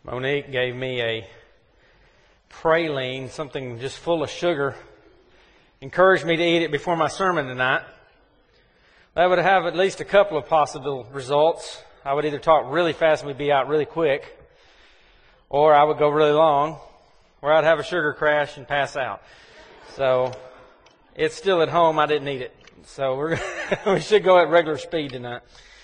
Monique gave me a praline, something just full of sugar. Encouraged me to eat it before my sermon tonight. That would have at least a couple of possible results. I would either talk really fast and we'd be out really quick, or I would go really long, or I'd have a sugar crash and pass out. So it's still at home. I didn't eat it. So we should go at regular speed tonight.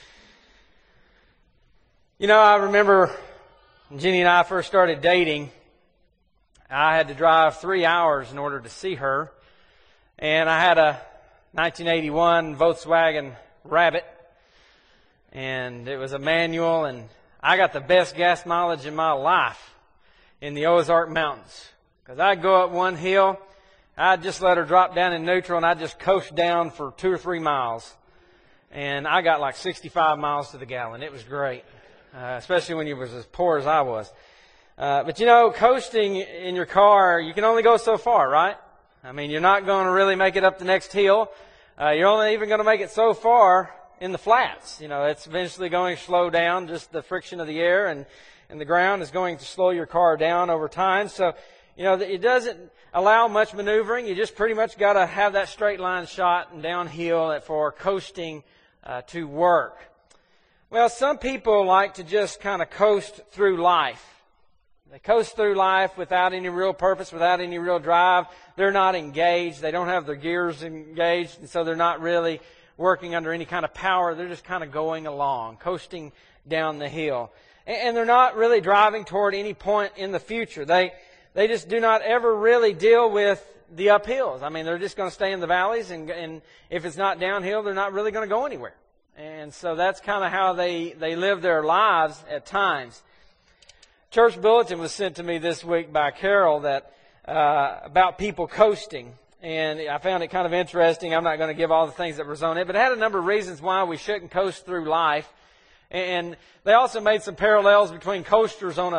You know, I remember when Jenny and I first started dating, I had to drive 3 hours in order to see her. And I had a 1981 Volkswagen Rabbit. And it was a manual, and I got the best gas mileage in my life in the Ozark Mountains. Because I'd go up one hill, I'd just let her drop down in neutral, and I'd just coast down for 2 or 3 miles. And I got like 65 miles to the gallon. It was great. Especially when you was as poor as I was. But you know, coasting in your car, you can only go so far, right? I mean, you're not going to really make it up the next hill. You're only even going to make it so far in the flats. You know, it's eventually going to slow down. Just the friction of the air and the ground is going to slow your car down over time. So, you know, it doesn't allow much maneuvering. You just pretty much got to have that straight line shot and downhill for coasting to work. Well, some people like to just kind of coast through life. They coast through life without any real purpose, without any real drive. They're not engaged. They don't have their gears engaged, and so they're not really working under any kind of power. They're just kind of going along, coasting down the hill. And they're not really driving toward any point in the future. They just do not ever really deal with the uphills. I mean, they're just going to stay in the valleys, and if it's not downhill, they're not really going to go anywhere. And so that's kind of how they live their lives at times. Church bulletin was sent to me this week by Carol that about people coasting. And I found it kind of interesting. I'm not going to give all the things that were on it, but it had a number of reasons why we shouldn't coast through life. And they also made some parallels between coasters on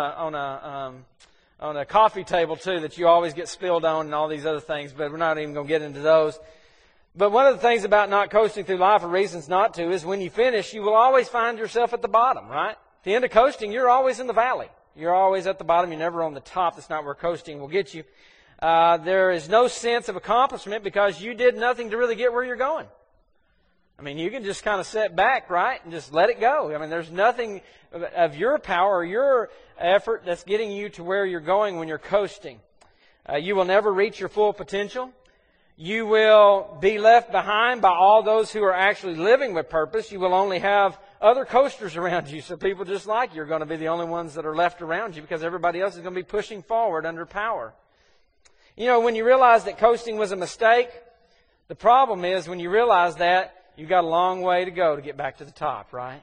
a coffee table too, that you always get spilled on and all these other things, but we're not even going to get into those. But one of the things about not coasting through life, or reasons not to, is when you finish, you will always find yourself at the bottom, right? At the end of coasting, you're always in the valley. You're always at the bottom. You're never on the top. That's not where coasting will get you. There is no sense of accomplishment because you did nothing to really get where you're going. I mean, you can just kind of sit back, right, and just let it go. I mean, there's nothing of your power or your effort that's getting you to where you're going when you're coasting. You will never reach your full potential. You will be left behind by all those who are actually living with purpose. You will only have other coasters around you. So people just like you are going to be the only ones that are left around you because everybody else is going to be pushing forward under power. You know, when you realize that coasting was a mistake, the problem is when you realize that, you've got a long way to go to get back to the top, right?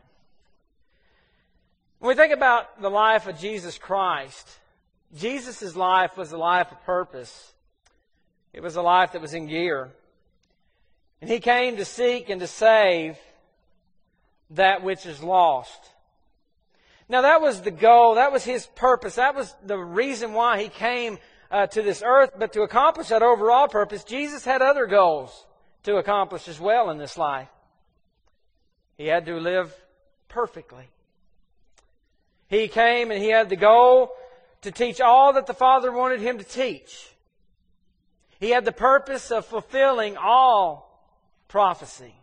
When we think about the life of Jesus Christ, Jesus' life was a life of purpose. It was a life that was in gear. And He came to seek and to save that which is lost. Now that was the goal. That was His purpose. That was the reason why He came to this earth. But to accomplish that overall purpose, Jesus had other goals to accomplish as well in this life. He had to live perfectly. He came and He had the goal to teach all that the Father wanted Him to teach. He had the purpose of fulfilling all prophecy.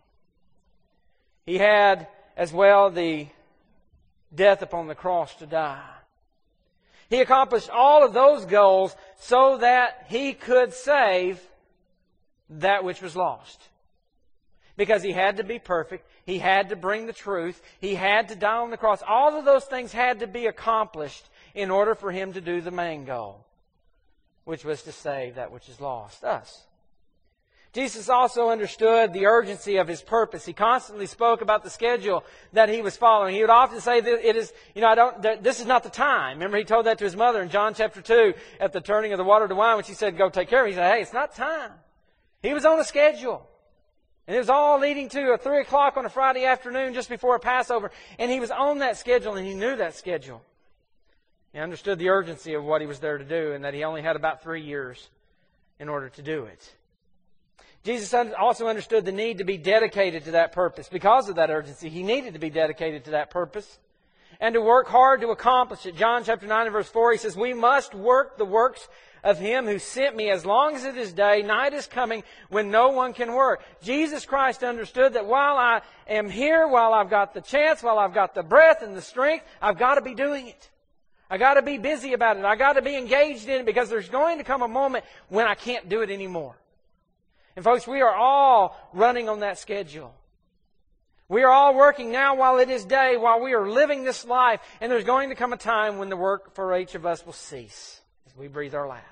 He had as well the death upon the cross to die. He accomplished all of those goals so that He could save that which was lost. Because He had to be perfect. He had to bring the truth. He had to die on the cross. All of those things had to be accomplished in order for Him to do the main goal, which was to save that which is lost, us. Jesus also understood the urgency of His purpose. He constantly spoke about the schedule that He was following. He would often say that it is, this is not the time. Remember, He told that to His mother in John chapter 2 at the turning of the water to wine when she said, go take care of it. He said, hey, it's not time. He was on a schedule. And it was all leading to 3 o'clock on a Friday afternoon just before Passover. And He was on that schedule and He knew that schedule. He understood the urgency of what He was there to do and that He only had about 3 years in order to do it. Jesus also understood the need to be dedicated to that purpose. Because of that urgency, He needed to be dedicated to that purpose. and to work hard to accomplish it. John chapter 9 and verse 4, He says, we must work the works of Him who sent me as long as it is day. Night is coming when no one can work. Jesus Christ understood that while I am here, while I've got the chance, while I've got the breath and the strength, I've got to be doing it. I've got to be busy about it. I've got to be engaged in it, because there's going to come a moment when I can't do it anymore. And folks, we are all running on that schedule. We are all working now while it is day, while we are living this life. And there's going to come a time when the work for each of us will cease as we breathe our last.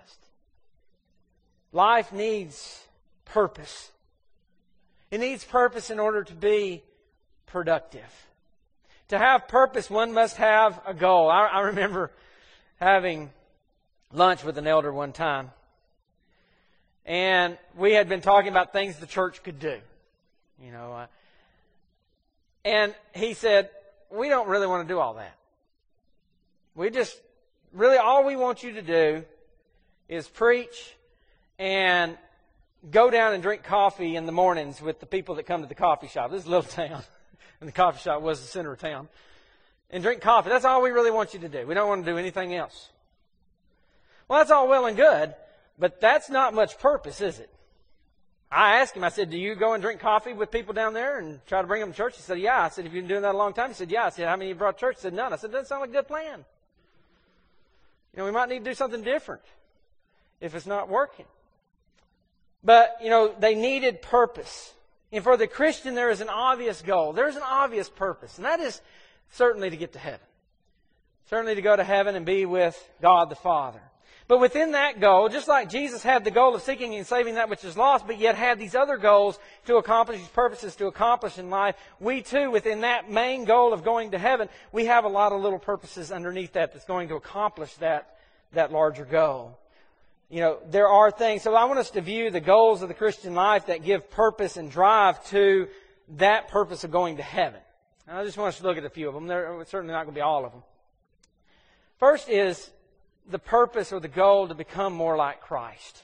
Life needs purpose. It needs purpose in order to be productive. To have purpose, one must have a goal. I remember having lunch with an elder one time. And we had been talking about things the church could do. And he said, we don't really want to do all that. We just, really all we want you to do is preach and go down and drink coffee in the mornings with the people that come to the coffee shop. This is a little town. And the coffee shop was the center of town. And drink coffee. That's all we really want you to do. We don't want to do anything else. Well, that's all well and good, but that's not much purpose, is it? I asked him, I said, do you go and drink coffee with people down there and try to bring them to church? He said, yeah. I said, have you been doing that a long time? He said, yeah. I said, how many you brought to church? He said, none. I said, doesn't sound like a good plan. We might need to do something different if it's not working. But, they needed purpose. And for the Christian, there is an obvious goal. There's an obvious purpose. And that is certainly to get to heaven. Certainly to go to heaven and be with God the Father. But within that goal, just like Jesus had the goal of seeking and saving that which is lost, but yet had these other goals to accomplish, these purposes to accomplish in life, we too, within that main goal of going to heaven, we have a lot of little purposes underneath that's going to accomplish that larger goal. There are things, so I want us to view the goals of the Christian life that give purpose and drive to that purpose of going to heaven. And I just want us to look at a few of them. They're certainly not going to be all of them. First is the purpose or the goal to become more like Christ.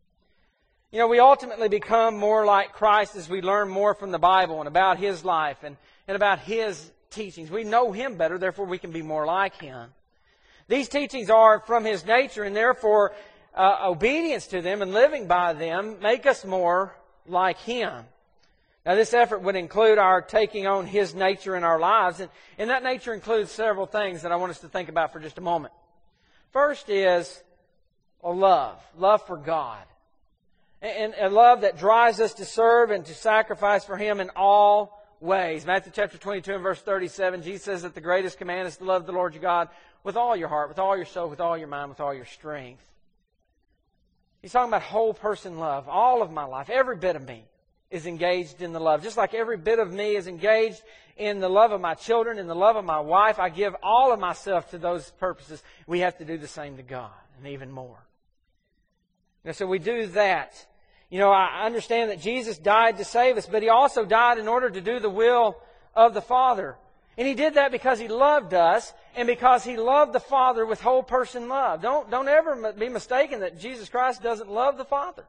We ultimately become more like Christ as we learn more from the Bible and about His life and about His teachings. We know Him better, therefore we can be more like Him. These teachings are from His nature, and therefore obedience to them and living by them make us more like Him. Now, this effort would include our taking on His nature in our lives, and that nature includes several things that I want us to think about for just a moment. First is a love for God, and a love that drives us to serve and to sacrifice for Him in all ways. Matthew chapter 22 and verse 37, Jesus says that the greatest command is to love the Lord your God with all your heart, with all your soul, with all your mind, with all your strength. He's talking about whole person love. All of my life, every bit of me is engaged in the love. Just like every bit of me is engaged in the love of my children, in the love of my wife, I give all of myself to those purposes. We have to do the same to God, and even more. So we do that. I understand that Jesus died to save us, but He also died in order to do the will of the Father. And He did that because He loved us and because He loved the Father with whole person love. Don't ever be mistaken that Jesus Christ doesn't love the Father.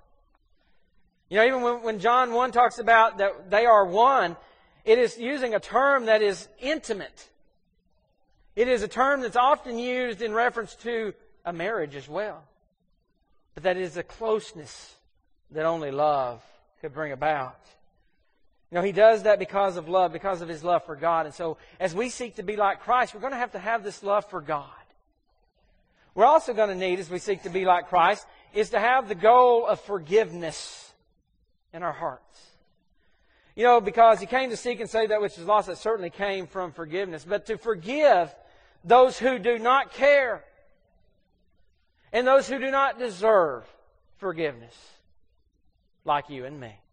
Even when John 1 talks about that they are one, it is using a term that is intimate. It is a term that's often used in reference to a marriage as well. But that is a closeness that only love could bring about. He does that because of love, because of His love for God. And so as we seek to be like Christ, we're going to have this love for God. We're also going to need, as we seek to be like Christ, is to have the goal of forgiveness in our hearts. Because He came to seek and save that which is lost, that certainly came from forgiveness. But to forgive those who do not care and those who do not deserve forgiveness, like you and me.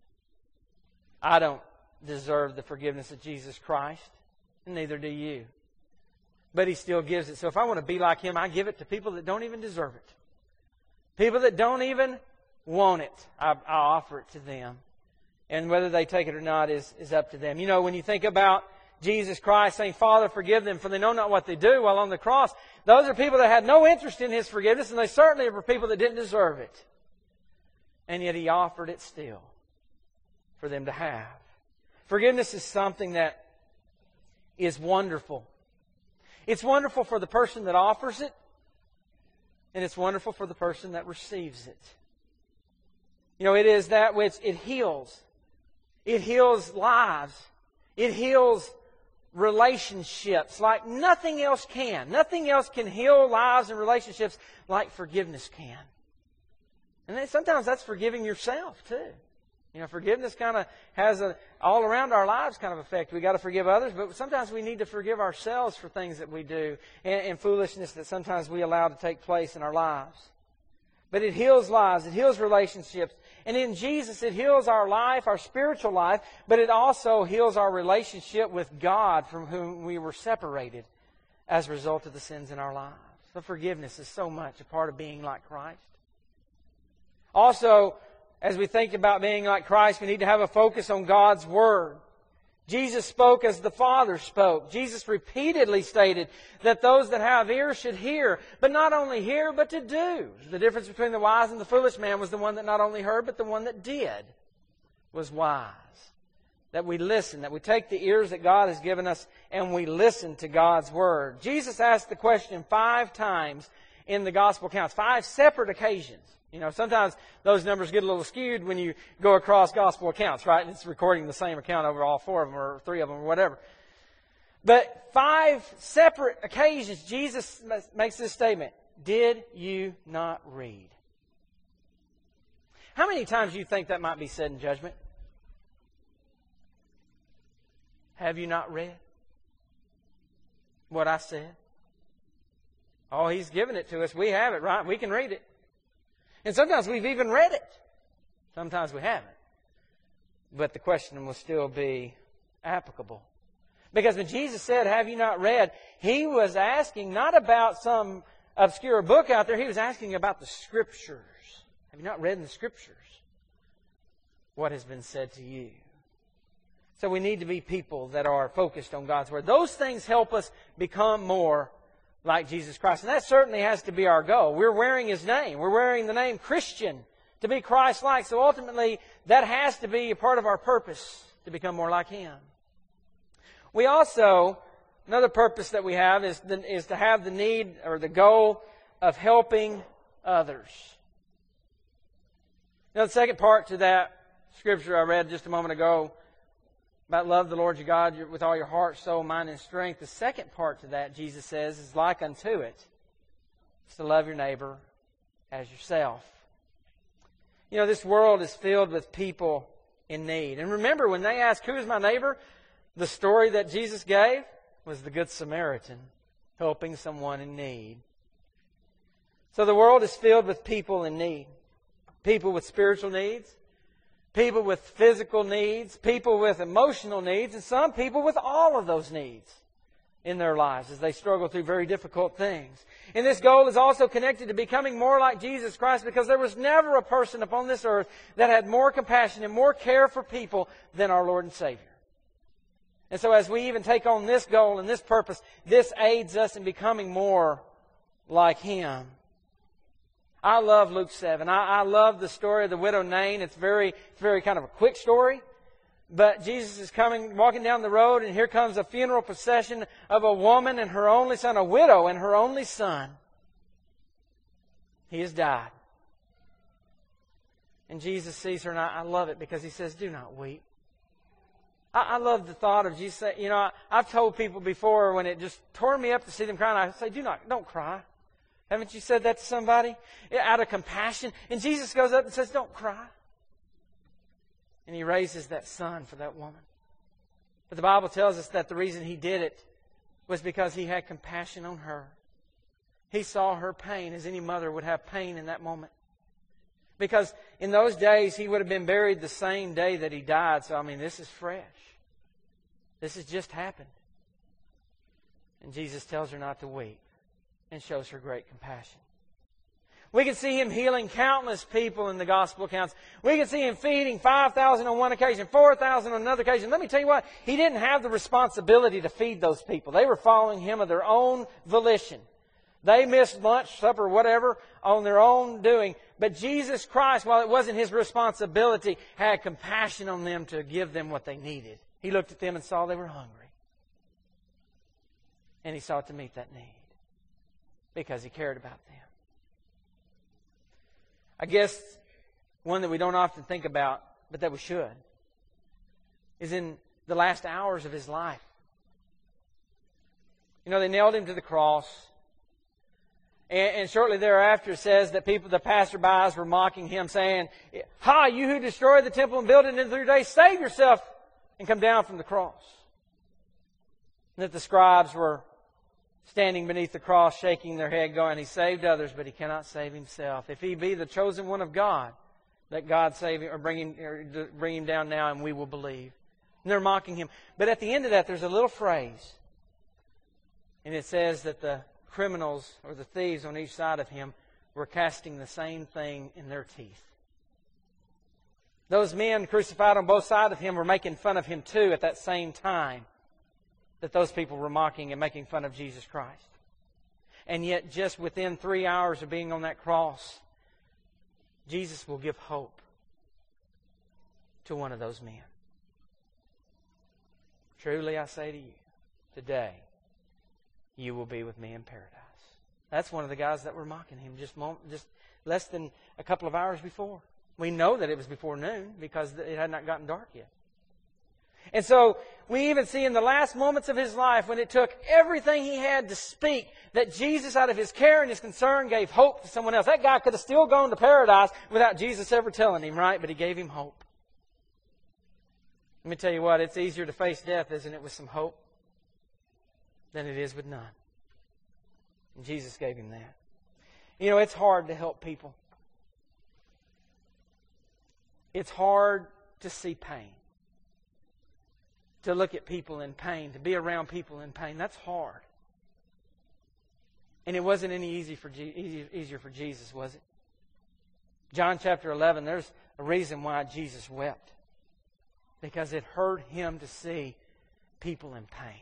I don't deserve the forgiveness of Jesus Christ, and neither do you. But He still gives it. So if I want to be like Him, I give it to people that don't even deserve it. People that don't even want it, I offer it to them. And whether they take it or not is up to them. When you think about Jesus Christ saying, Father, forgive them, for they know not what they do, while on the cross, those are people that had no interest in His forgiveness, and they certainly were people that didn't deserve it. And yet He offered it still for them to have. Forgiveness is something that is wonderful. It's wonderful for the person that offers it, and it's wonderful for the person that receives it. You know, it is that which it heals. It heals lives. It heals relationships like nothing else can. Nothing else can heal lives and relationships like forgiveness can. And then sometimes that's forgiving yourself too. You know, forgiveness kind of has a all around our lives kind of effect. We got to forgive others, but sometimes we need to forgive ourselves for things that we do and foolishness that sometimes we allow to take place in our lives. But it heals lives, it heals relationships. And in Jesus, it heals our life, our spiritual life, but it also heals our relationship with God from whom we were separated as a result of the sins in our lives. So forgiveness is so much a part of being like Christ. Also, as we think about being like Christ, we need to have a focus on God's Word. Jesus spoke as the Father spoke. Jesus repeatedly stated that those that have ears should hear, but not only hear, but to do. The difference between the wise and the foolish man was the one that not only heard, but the one that did was wise. That we listen, that we take the ears that God has given us and we listen to God's Word. Jesus asked the question 5 times in the Gospel accounts, 5 separate occasions. You know, sometimes those numbers get a little skewed when you go across Gospel accounts, right? And it's recording the same account over all 4 of them or 3 of them or whatever. But 5 separate occasions, Jesus makes this statement, "Did you not read?" How many times do you think that might be said in judgment? Have you not read what I said? Oh, He's given it to us. We have it, right? We can read it. And sometimes we've even read it. Sometimes we haven't. But the question will still be applicable. Because when Jesus said, "Have you not read?" He was asking not about some obscure book out there. He was asking about the Scriptures. Have you not read in the Scriptures what has been said to you? So we need to be people that are focused on God's Word. Those things help us become more like Jesus Christ. And that certainly has to be our goal. We're wearing His name. We're wearing the name Christian to be Christ-like. So ultimately, that has to be a part of our purpose to become more like Him. We also, another purpose that we have is to have the need or the goal of helping others. Now, the second part to that scripture I read just a moment ago about love the Lord your God with all your heart, soul, mind, and strength. The second part to that, Jesus says, is like unto it. It's to love your neighbor as yourself. You know, this world is filled with people in need. And remember, when they ask, "Who is my neighbor?" the story that Jesus gave was the Good Samaritan helping someone in need. So the world is filled with people in need. People with spiritual needs. People with physical needs, people with emotional needs, and some people with all of those needs in their lives as they struggle through very difficult things. And this goal is also connected to becoming more like Jesus Christ, because there was never a person upon this earth that had more compassion and more care for people than our Lord and Savior. And so as we even take on this goal and this purpose, this aids us in becoming more like Him. I love Luke 7. I love the story of the widow Nain. It's very kind of a quick story. But Jesus is walking down the road, and here comes a funeral procession of a woman and her only son, a widow and her only son. He has died. And Jesus sees her, and I love it because He says, "Do not weep." I love the thought of Jesus saying, you know, I've told people before when it just tore me up to see them crying, I say, don't cry. Haven't you said that to somebody? Out of compassion. And Jesus goes up and says, "Don't cry." And He raises that son for that woman. But the Bible tells us that the reason He did it was because He had compassion on her. He saw her pain as any mother would have pain in that moment. Because in those days, He would have been buried the same day that He died. So, I mean, this is fresh. This has just happened. And Jesus tells her not to weep and shows her great compassion. We can see Him healing countless people in the Gospel accounts. We can see Him feeding 5,000 on one occasion, 4,000 on another occasion. Let me tell you what, He didn't have the responsibility to feed those people. They were following Him of their own volition. They missed lunch, supper, whatever, on their own doing. But Jesus Christ, while it wasn't His responsibility, had compassion on them to give them what they needed. He looked at them and saw they were hungry. And He sought to meet that need because He cared about them. I guess one that we don't often think about, but that we should, is in the last hours of His life. You know, they nailed Him to the cross. And shortly thereafter it says that the passerbys were mocking Him, saying, "Ha, you who destroyed the temple and built it in 3 days, save yourself and come down from the cross." And that the scribes were standing beneath the cross, shaking their head, going, "He saved others, but He cannot save Himself. If He be the chosen one of God, let God save Him, or bring Him down now, and we will believe." And they're mocking Him. But at the end of that, there's a little phrase. And it says that the criminals or the thieves on each side of Him were casting the same thing in their teeth. Those men crucified on both sides of Him were making fun of Him too at that same time that those people were mocking and making fun of Jesus Christ. And yet just within 3 hours of being on that cross, Jesus will give hope to one of those men. Truly I say to you, today you will be with me in paradise. That's one of the guys that were mocking Him just less than a couple of hours before. We know that it was before noon because it had not gotten dark yet. And so we even see in the last moments of His life, when it took everything He had to speak, that Jesus, out of His care and His concern, gave hope to someone else. That guy could have still gone to paradise without Jesus ever telling him, right? But He gave him hope. Let me tell you what, it's easier to face death, isn't it, with some hope than it is with none. And Jesus gave him that. You know, it's hard to help people. It's hard to see pain. To look at people in pain, to be around people in pain. That's hard. And it wasn't any easier for Jesus, was it? John chapter 11, there's a reason why Jesus wept. Because it hurt Him to see people in pain.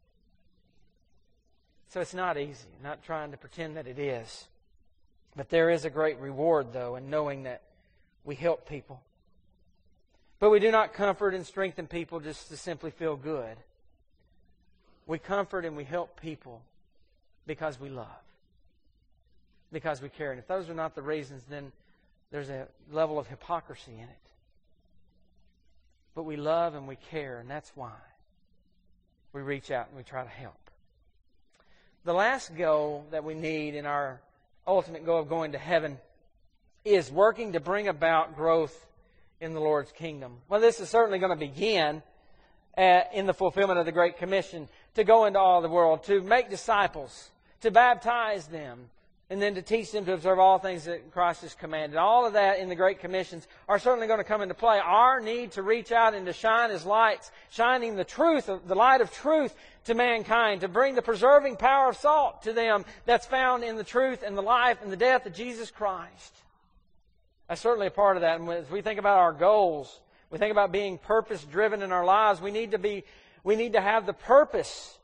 So it's not easy. I'm not trying to pretend that it is. But there is a great reward, though, in knowing that we help people. But we do not comfort and strengthen people just to simply feel good. We comfort and we help people because we love. Because we care. And if those are not the reasons, then there's a level of hypocrisy in it. But we love and we care, and that's why we reach out and we try to help. The last goal that we need in our ultimate goal of going to heaven is working to bring about growth in the Lord's kingdom. Well, this is certainly going to begin in the fulfillment of the Great Commission to go into all the world, to make disciples, to baptize them, and then to teach them to observe all things that Christ has commanded. All of that in the Great Commissions are certainly going to come into play. Our need to reach out and to shine as lights, shining the truth, the light of truth to mankind, to bring the preserving power of salt to them that's found in the truth and the life and the death of Jesus Christ. That's certainly a part of that. And as we think about our goals, we think about being purpose-driven in our lives, we need to have the purpose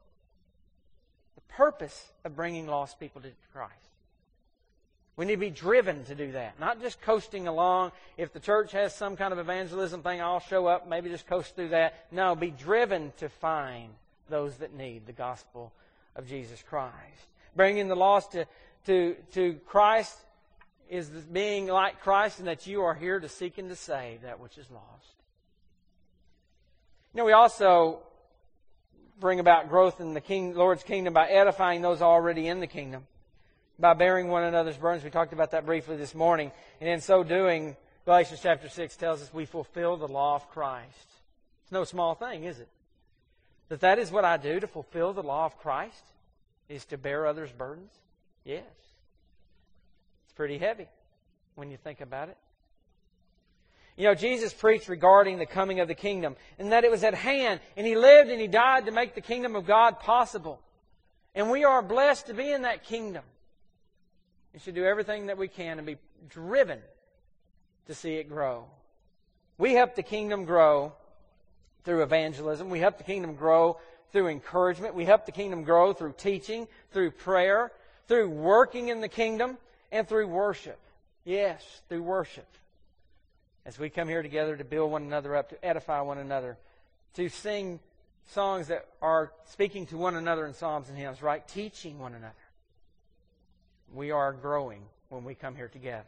of bringing lost people to Christ. We need to be driven to do that, not just coasting along. If the church has some kind of evangelism thing, I'll show up, maybe just coast through that. No, be driven to find those that need the gospel of Jesus Christ. Bringing the lost to Christ is being like Christ, and that you are here to seek and to save that which is lost. You know, we also bring about growth in the Lord's kingdom by edifying those already in the kingdom. By bearing one another's burdens. We talked about that briefly this morning. And in so doing, Galatians chapter 6 tells us we fulfill the law of Christ. It's no small thing, is it? That is what I do to fulfill the law of Christ, is to bear others' burdens? Yes. It's pretty heavy when you think about it. You know, Jesus preached regarding the coming of the kingdom, and that it was at hand, and He lived and He died to make the kingdom of God possible. And we are blessed to be in that kingdom. We should do everything that we can and be driven to see it grow. We help the kingdom grow through evangelism. We help the kingdom grow through encouragement. We help the kingdom grow through teaching, through prayer, through working in the kingdom, and through worship. Yes, through worship. As we come here together to build one another up, to edify one another, to sing songs that are speaking to one another in psalms and hymns, right? Teaching one another. We are growing when we come here together.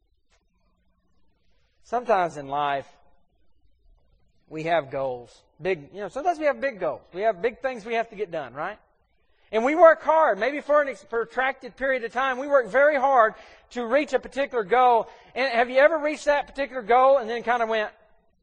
Sometimes in life, we have goals. Sometimes we have big goals. We have big things we have to get done, right? And we work hard, maybe for a protracted period of time. We work very hard to reach a particular goal. And have you ever reached that particular goal and then kind of went,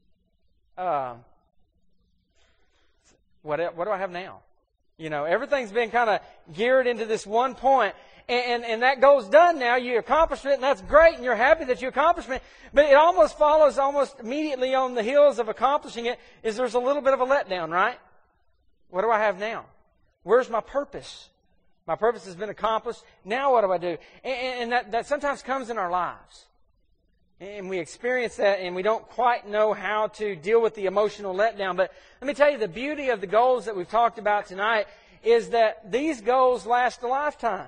what do I have now? Everything's been kind of geared into this one point. And that goal's done now. You accomplished it, and that's great, and you're happy that you accomplished it. But it almost follows almost immediately on the heels of accomplishing it is there's a little bit of a letdown, right? What do I have now? Where's my purpose? My purpose has been accomplished. Now what do I do? And that sometimes comes in our lives. And we experience that, and we don't quite know how to deal with the emotional letdown. But let me tell you, the beauty of the goals that we've talked about tonight is that these goals last a lifetime.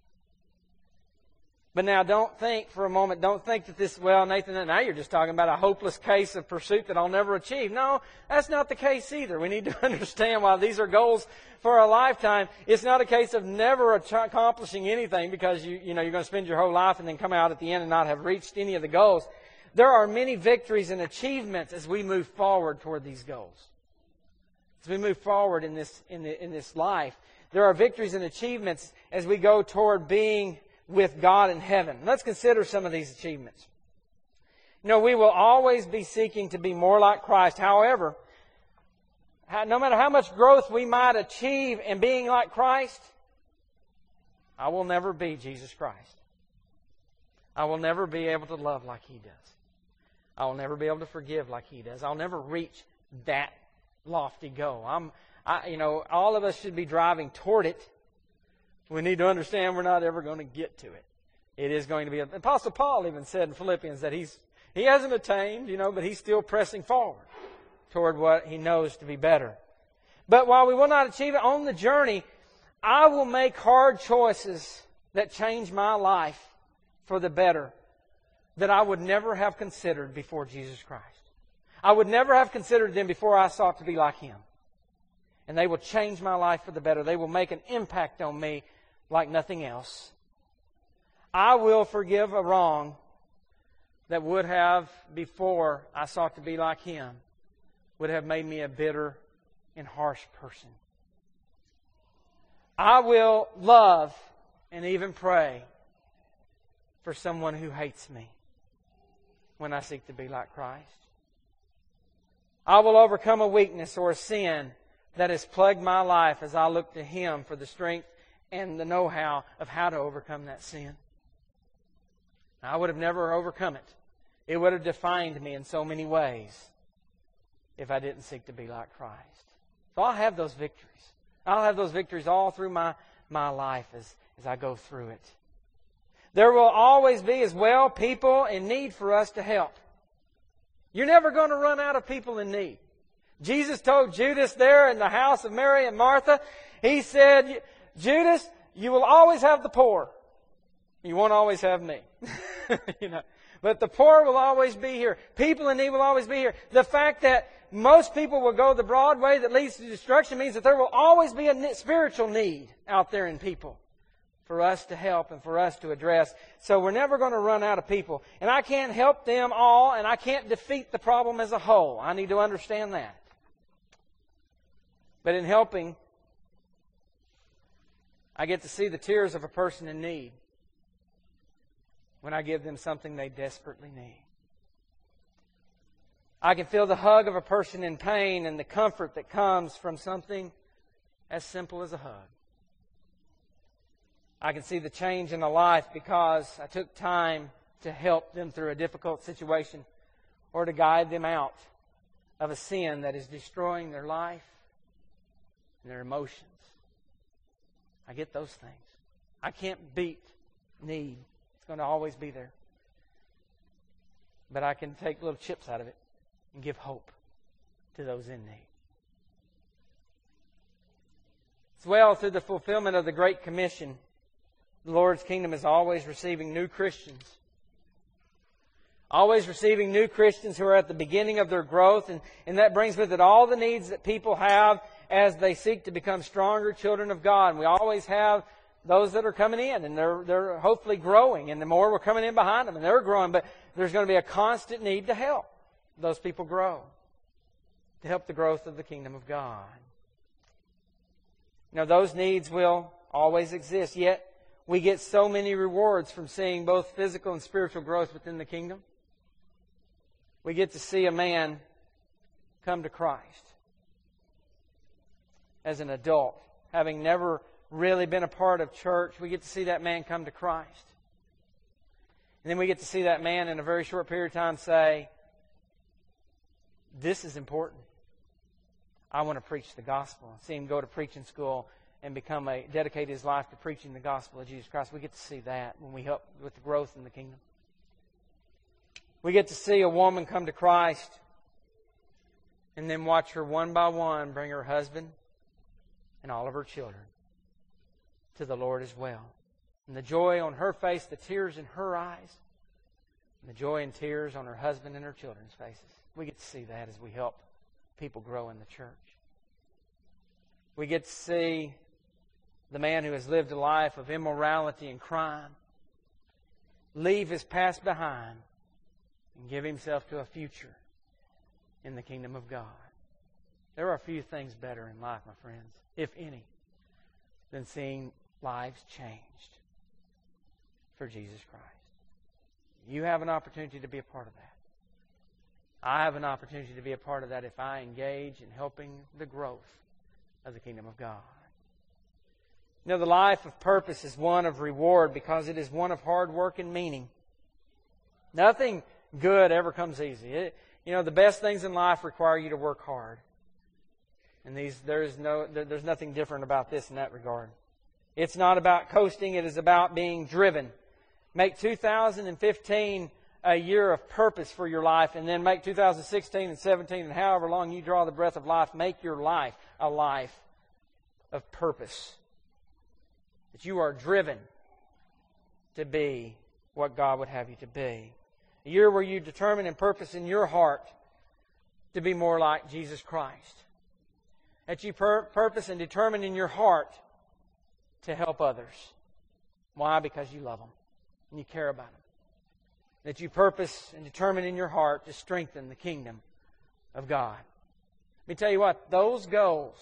But now don't think that this, Nathan, now you're just talking about a hopeless case of pursuit that I'll never achieve. No, that's not the case either. We need to understand while these are goals for a lifetime, it's not a case of never accomplishing anything because you're going to spend your whole life and then come out at the end and not have reached any of the goals. There are many victories and achievements as we move forward toward these goals. As we move forward in this life, there are victories and achievements as we go toward being with God in heaven. Let's consider some of these achievements. We will always be seeking to be more like Christ. However, no matter how much growth we might achieve in being like Christ, I will never be Jesus Christ. I will never be able to love like He does. I will never be able to forgive like He does. I'll never reach that lofty goal. All of us should be driving toward it. We need to understand we're not ever going to get to it. It is going to be... Apostle Paul even said in Philippians that he hasn't attained, but he's still pressing forward toward what he knows to be better. But while we will not achieve it on the journey, I will make hard choices that change my life for the better that I would never have considered before Jesus Christ. I would never have considered them before I sought to be like Him. And they will change my life for the better. They will make an impact on me like nothing else. I will forgive a wrong that would have, before I sought to be like Him, would have made me a bitter and harsh person. I will love and even pray for someone who hates me when I seek to be like Christ. I will overcome a weakness or a sin that has plagued my life as I look to Him for the strength and the know-how of how to overcome that sin. I would have never overcome it. It would have defined me in so many ways if I didn't seek to be like Christ. So I'll have those victories. I'll have those victories all through my life as I go through it. There will always be as well people in need for us to help. You're never going to run out of people in need. Jesus told Judas there in the house of Mary and Martha, He said, Judas, you will always have the poor. You won't always have me. But the poor will always be here. People in need will always be here. The fact that most people will go the broad way that leads to destruction means that there will always be a spiritual need out there in people for us to help and for us to address. So we're never going to run out of people. And I can't help them all, and I can't defeat the problem as a whole. I need to understand that. But in helping, I get to see the tears of a person in need when I give them something they desperately need. I can feel the hug of a person in pain and the comfort that comes from something as simple as a hug. I can see the change in a life because I took time to help them through a difficult situation or to guide them out of a sin that is destroying their life and their emotions. I get those things. I can't beat need. It's going to always be there. But I can take little chips out of it and give hope to those in need. As well, through the fulfillment of the Great Commission, the Lord's kingdom is always receiving new Christians. Always receiving new Christians who are at the beginning of their growth. And that brings with it all the needs that people have as they seek to become stronger children of God. And we always have those that are coming in, and they're hopefully growing, and the more we're coming in behind them, and they're growing. But there's going to be a constant need to help those people grow, to help the growth of the kingdom of God. You know, those needs will always exist, yet we get so many rewards from seeing both physical and spiritual growth within the kingdom. We get to see a man come to Christ as an adult, having never really been a part of church. We get to see that man come to Christ. And then we get to see that man in a very short period of time say, this is important. I want to preach the gospel. See him go to preaching school and dedicate his life to preaching the gospel of Jesus Christ. We get to see that when we help with the growth in the kingdom. We get to see a woman come to Christ and then watch her one by one bring her husband and all of her children to the Lord as well. And the joy on her face, the tears in her eyes, and the joy and tears on her husband and her children's faces. We get to see that as we help people grow in the church. We get to see the man who has lived a life of immorality and crime leave his past behind and give himself to a future in the kingdom of God. There are few things better in life, my friends, if any, than seeing lives changed for Jesus Christ. You have an opportunity to be a part of that. I have an opportunity to be a part of that if I engage in helping the growth of the kingdom of God. You know, the life of purpose is one of reward because it is one of hard work and meaning. Nothing good ever comes easy. The best things in life require you to work hard. And there's nothing different about this in that regard. It's not about coasting. It is about being driven. Make 2015 a year of purpose for your life, and then make 2016 and 17 and however long you draw the breath of life, make your life a life of purpose. That you are driven to be what God would have you to be. A year where you determine and purpose in your heart to be more like Jesus Christ. That you purpose and determine in your heart to help others. Why? Because you love them and you care about them. That you purpose and determine in your heart to strengthen the kingdom of God. Let me tell you what, those goals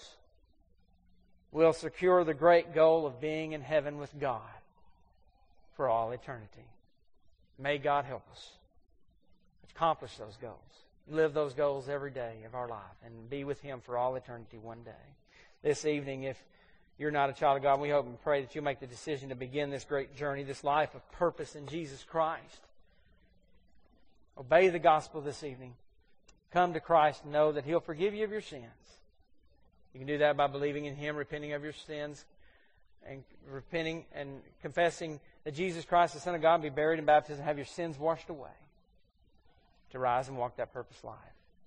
will secure the great goal of being in heaven with God for all eternity. May God help us accomplish those goals. Live those goals every day of our life and be with Him for all eternity one day. This evening, if you're not a child of God, we hope and pray that you'll make the decision to begin this great journey, this life of purpose in Jesus Christ. Obey the gospel this evening. Come to Christ and know that He'll forgive you of your sins. You can do that by believing in Him, repenting of your sins, and repenting and confessing that Jesus Christ, the Son of God, be buried in baptism and have your sins washed away to rise and walk that purpose life.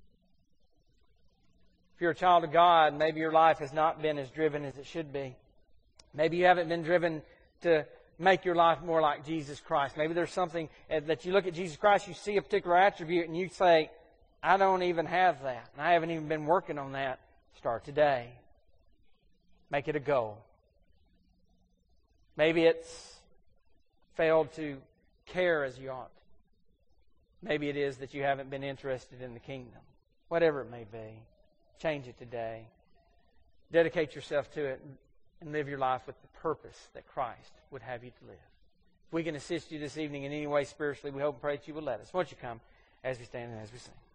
If you're a child of God, maybe your life has not been as driven as it should be. Maybe you haven't been driven to make your life more like Jesus Christ. Maybe there's something that you look at Jesus Christ, you see a particular attribute, and you say, I don't even have that. And I haven't even been working on that. Start today. Make it a goal. Maybe it's failed to care as you ought. Maybe it is that you haven't been interested in the kingdom. Whatever it may be, change it today. Dedicate yourself to it and live your life with the purpose that Christ would have you to live. If we can assist you this evening in any way spiritually, we hope and pray that you will let us. Won't you come as we stand and as we sing?